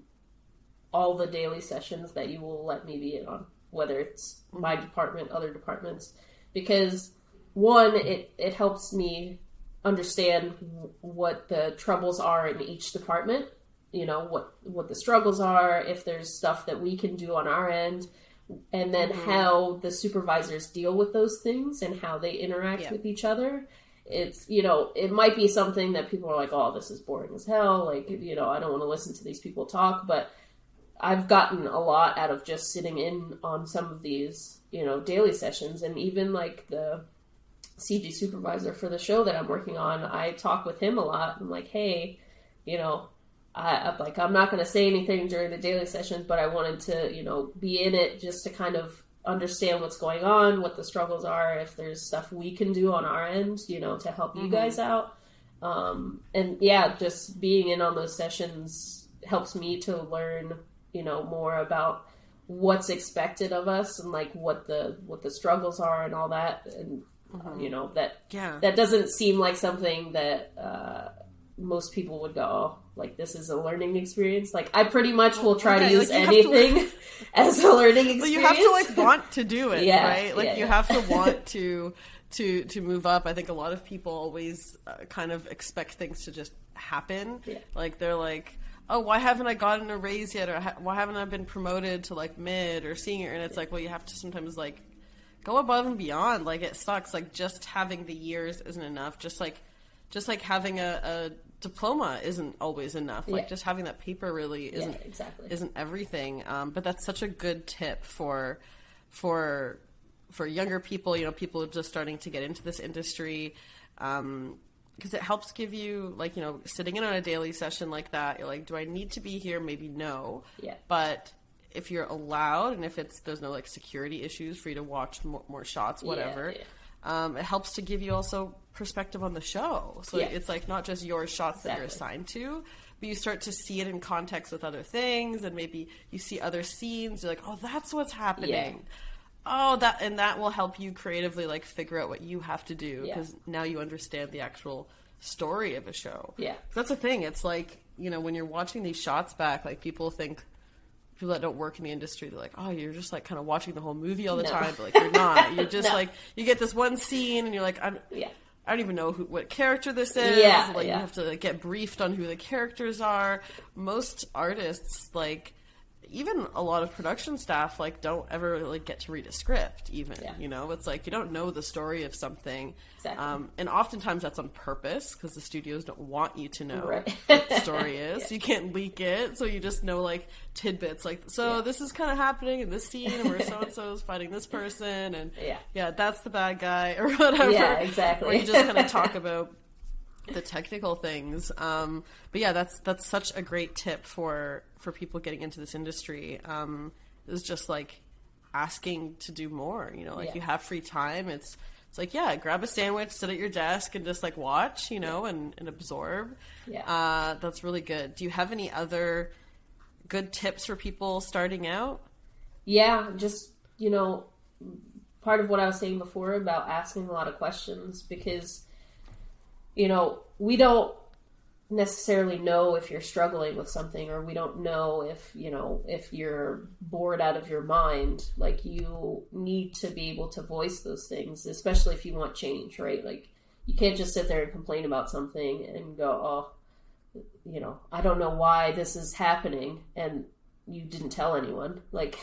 all the daily sessions that you will let me be in on, whether it's my department, other departments? Because one, it, it helps me understand what the troubles are in each department, you know, what, what the struggles are, if there's stuff that we can do on our end, and then mm-hmm. how the supervisors deal with those things and how they interact yeah. with each other. It's, you know, it might be something that people are like, oh, this is boring as hell. Like, you know, I don't want to listen to these people talk, but I've gotten a lot out of just sitting in on some of these, you know, daily sessions. And even like the C G supervisor for the show that I'm working on, I talk with him a lot. I'm like, hey, you know, I, I'm like, I'm not going to say anything during the daily sessions, but I wanted to, you know, be in it just to kind of understand what's going on, what the struggles are, if there's stuff we can do on our end, you know, to help mm-hmm. you guys out. Um, and yeah, just being in on those sessions helps me to learn, you know, more about what's expected of us and like what the what the struggles are and all that. And mm-hmm. uh, you know, that
yeah.
that doesn't seem like something that uh, most people would go, oh, like this is a learning experience. Like I pretty much will try
okay,
to use
like
anything to... as a learning experience.
Well, you have to like want to do it,
yeah,
right? Like
yeah,
you
yeah.
have to want to to to move up. I think a lot of people always uh, kind of expect things to just happen.
Yeah.
Like they're like, oh, why haven't I gotten a raise yet? Or ha- why haven't I been promoted to like mid or senior? And it's like, well, you have to sometimes like go above and beyond. Like it sucks. Like just having the years isn't enough. Just like, just like having a, a diploma isn't always enough. Like
yeah.
just having that paper really isn't,
yeah, exactly.
isn't everything. Um, but that's such a good tip for, for, for younger people, you know, people just starting to get into this industry. Um, Because it helps give you, like, you know, sitting in on a daily session like that, you're like, do I need to be here? Maybe no.
Yeah.
But if you're allowed, and if it's there's no, like, security issues for you to watch more, more shots, whatever,
yeah, yeah.
Um, it helps to give you also perspective on the show. So
yeah.
it's, like, not just your shots exactly. that you're assigned to, but you start to see it in context with other things, and maybe you see other scenes. You're like, oh, that's what's happening.
Yeah.
Oh, that and that will help you creatively like figure out what you have to do because
yeah.
now you understand the actual story of a show.
Yeah,
that's the thing. It's like, you know, when you're watching these shots back, like people think people that don't work in the industry, they're like, oh, you're just like kind of watching the whole movie all the
no.
time, but like you're not. You're just
no.
like you get this one scene and you're like, I'm.
Yeah.
I don't even know who, what character this is.
Yeah,
like
yeah.
you have to like, get briefed on who the characters are. Most artists like. even a lot of production staff like don't ever like get to read a script even,
yeah.
you know, it's like you don't know the story of something.
Exactly.
Um, and oftentimes that's on purpose because the studios don't want you to know
right.
what the story is.
yeah.
You can't leak it. So you just know like tidbits like, so
yeah.
this is kind of happening in this scene where so-and-so is fighting this person and
yeah.
yeah, that's the bad guy or whatever.
Yeah, exactly.
Or you just kind of talk about the technical things. Um, but yeah, that's that's such a great tip for, for people getting into this industry. Um, is just like asking to do more, you know, like
yeah.
you have free time. It's, it's like, yeah, grab a sandwich, sit at your desk and just like watch, you know, and, and absorb.
Yeah.
Uh, that's really good. Do you have any other good tips for people starting out?
Yeah, just, you know, part of what I was saying before about asking a lot of questions, because, you know, we don't necessarily know if you're struggling with something, or we don't know if, you know, if you're bored out of your mind. Like, you need to be able to voice those things, especially if you want change, right? Like, you can't just sit there and complain about something and go, oh, you know, I don't know why this is happening, and you didn't tell anyone. Like,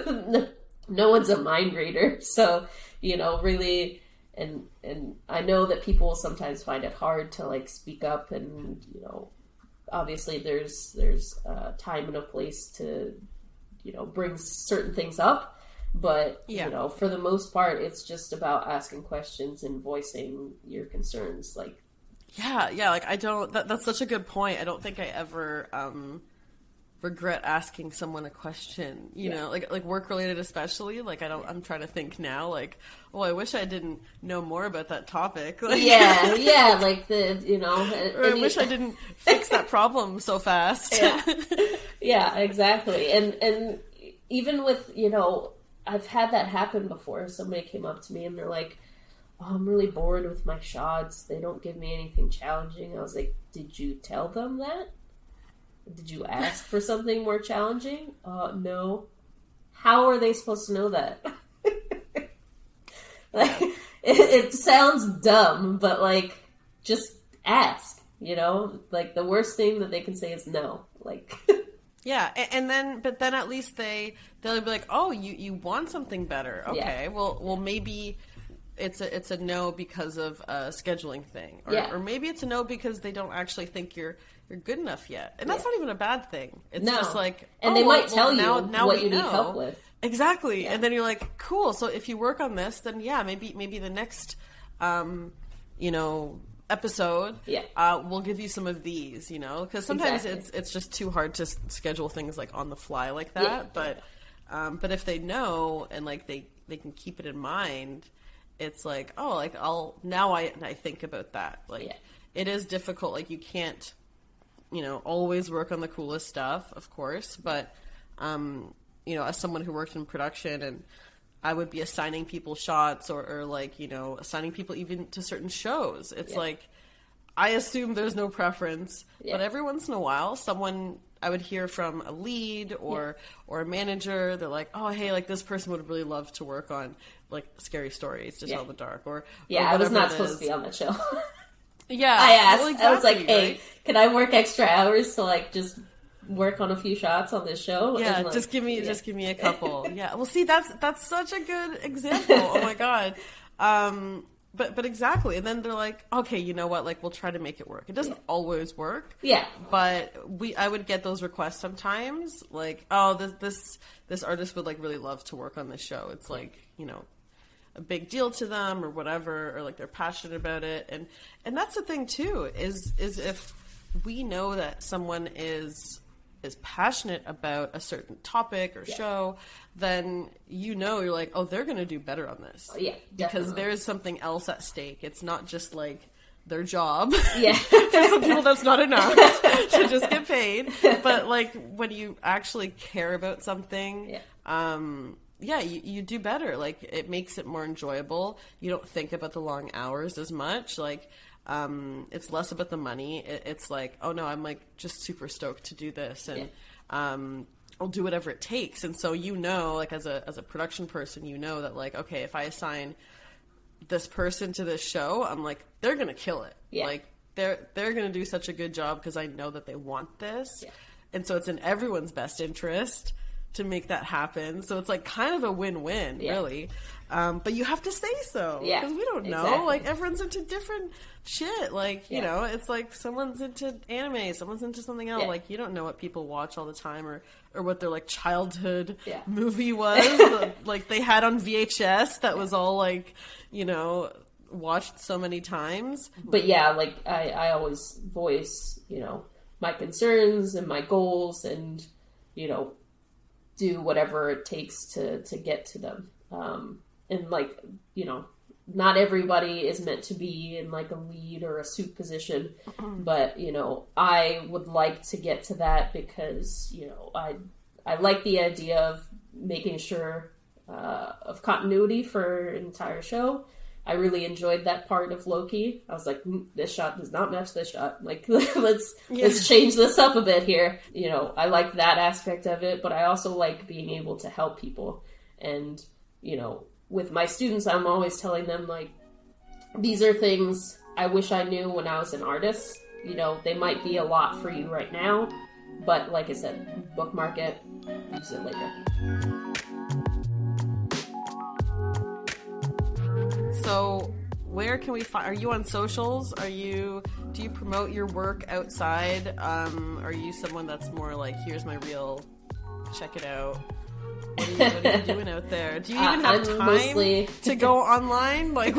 no one's a mind reader. So, you know, really, and and I know that people will sometimes find it hard to like speak up, and, you know, obviously there's there's a time and a place to, you know, bring certain things up, but
yeah.
you know, for the most part, it's just about asking questions and voicing your concerns. Like,
yeah, yeah, like I don't. That, that's such a good point. I don't think I ever um, regret asking someone a question. You
yeah.
know, like like work related, especially. Like I don't. I'm trying to think now. Like, oh, I wish I didn't know more about that topic. Like,
yeah, yeah, like the you know.
Or I wish I didn't fix that problem so fast.
Yeah. yeah, exactly. And and even with, you know, I've had that happen before. Somebody came up to me and they're like, oh, I'm really bored with my shots. They don't give me anything challenging. I was like, did you tell them that? Did you ask for something more challenging? Uh, no. How are they supposed to know that? Like, it, it sounds dumb, but like, just ask, you know? Like, the worst thing that they can say is no. Like,
yeah, and, and then, but then at least they, they'll be like, oh, you, you want something better. Okay,
yeah.
well, well, maybe it's a it's a no because of a scheduling thing, or,
yeah.
or maybe it's a no because they don't actually think you're you're good enough yet, and that's
yeah.
not even a bad thing. It's
no.
just like,
and
oh,
they
well,
might tell
well,
you
now, now
what
we
you
know.
need help with.
Exactly,
yeah.
and then you're like, cool. So if you work on this, then yeah, maybe maybe the next, um, you know, episode,
yeah,
uh, we'll give you some of these, you know, because sometimes
exactly.
it's it's just too hard to s- schedule things like on the fly like that.
Yeah.
But um, but if they know and like they they can keep it in mind. It's like, oh, like I'll now I I think about that. Like
yeah.
it is difficult. Like you can't, you know, always work on the coolest stuff, of course. But um, you know, as someone who worked in production, and I would be assigning people shots, or, or like, you know, assigning people even to certain shows. It's
yeah.
like I assume there's no preference,
yeah.
but every once in a while, someone. I would hear from a lead or yeah. or a manager. They're like, "Oh, hey, like this person would really love to work on like scary stories to
yeah.
tell in the dark." Or
yeah,
or
I was not
it
supposed
is.
to be on that show.
yeah,
I asked.
well, exactly,
I was like, "Hey,
right?
can I work extra hours to like just work on a few shots on this show?"
Yeah,
and, like,
just give me
yeah.
just give me a couple. Yeah, well, see, that's that's such a good example. Oh my god. Um, But but exactly, and then they're like, okay, you know what? Like, we'll try to make it work. It doesn't
yeah.
always work.
Yeah.
But we, I would get those requests sometimes, like, oh, this this this artist would like really love to work on this show. It's like, you know, a big deal to them or whatever, or like they're passionate about it, and and that's the thing too. Is is if we know that someone is is passionate about a certain topic or
yeah.
show, then you know you're like, oh, they're going to do better on this.
Oh, yeah,
because
definitely.
there is something else at stake. It's not just like their job.
Yeah,
for some people that's not enough to just get paid. But like when you actually care about something,
yeah,
um, yeah, you, you do better. Like it makes it more enjoyable. You don't think about the long hours as much. Like. Um, it's less about the money. It, it's like, oh no, I'm like just super stoked to do this, and yeah. um, I'll do whatever it takes. And so you know, like as a as a production person, you know that like, okay, if I assign this person to this show, I'm like, they're gonna kill it.
Yeah.
Like they're they're gonna do such a good job because I know that they want this,
yeah.
and so it's in everyone's best interest to make that happen. So it's like kind of a win-win, yeah. really. Um, but you have to say so.
Yeah.
Because we don't know.
Exactly.
Like, everyone's into different shit. Like, you
yeah.
know, it's like someone's into anime, someone's into something else.
Yeah.
Like, you don't know what people watch all the time or, or what their, like, childhood
yeah.
movie was. Like, they had on V H S that was all, like, you know, watched so many times.
But yeah, like, I, I always voice, you know, my concerns and my goals and, you know, do whatever it takes to, to get to them. Um, and like, you know, not everybody is meant to be in like a lead or a suit position, but, you know, I would like to get to that because, you know, I, I like the idea of making sure, uh, of continuity for an entire show. I really enjoyed that part of Loki. I was like, mm, this shot does not match this shot. Like, let's yeah. let's change this up a bit here. You know, I like that aspect of it, but I also like being able to help people. And, you know, with my students, I'm always telling them, like, these are things I wish I knew when I was an artist. You know, they might be a lot for you right now, but like I said, bookmark it, use it later.
So where can we find, are you on socials? Are you, do you promote your work outside? Um, are you someone that's more like, here's my reel, check it out? What are you, what are you doing out there? Do you even uh, have I'm time mostly... to go online? Like,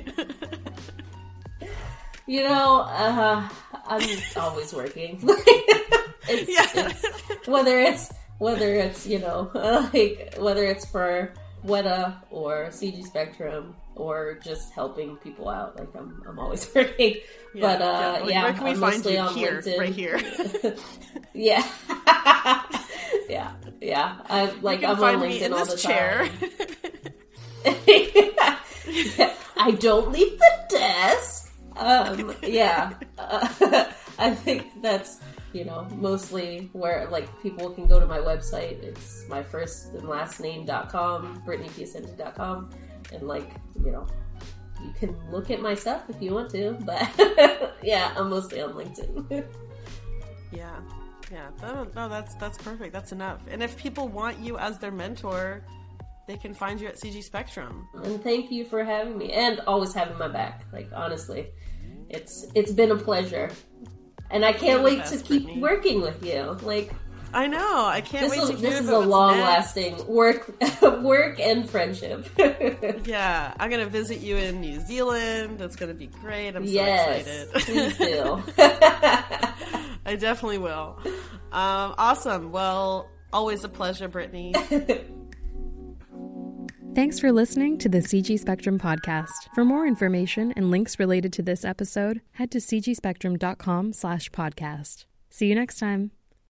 you know, uh, I'm always working. it's,
yeah.
it's, whether it's, whether it's, you know, like, whether it's for Weta or C G Spectrum, or just helping people out. Like, I'm I'm always working. Yeah, but, uh, yeah. Like,
yeah, where can we
I'm
find you?
On
here,
LinkedIn.
right here.
yeah. yeah, yeah. I, like, I'm on LinkedIn all the
chair.
time. yeah. I don't leave the desk. Um, yeah. Uh, I think that's, you know, mostly where, like, people can go to my website. It's my first and last name dot com, Brittany Piacente dot com. And, like, you know, you can look at my stuff if you want to, but yeah, I'm mostly on LinkedIn.
yeah, yeah. No, no, that's that's perfect. That's enough. And if people want you as their mentor, they can find you at C G Spectrum.
And thank you for having me, and always having my back. Like, honestly, it's it's been a pleasure, and I can't wait best, to keep Brittany. working with you. Like.
I know. I can't
this
wait
is,
to hear
This is
about
a long-lasting work, work and friendship.
Yeah, I'm gonna visit you in New Zealand. That's gonna be great. I'm so
yes,
excited.
Please do.
I definitely will. Um, awesome. Well, always a pleasure, Brittany.
Thanks for listening to the C G Spectrum podcast. For more information and links related to this episode, head to c g spectrum dot com slash podcast. See you next time.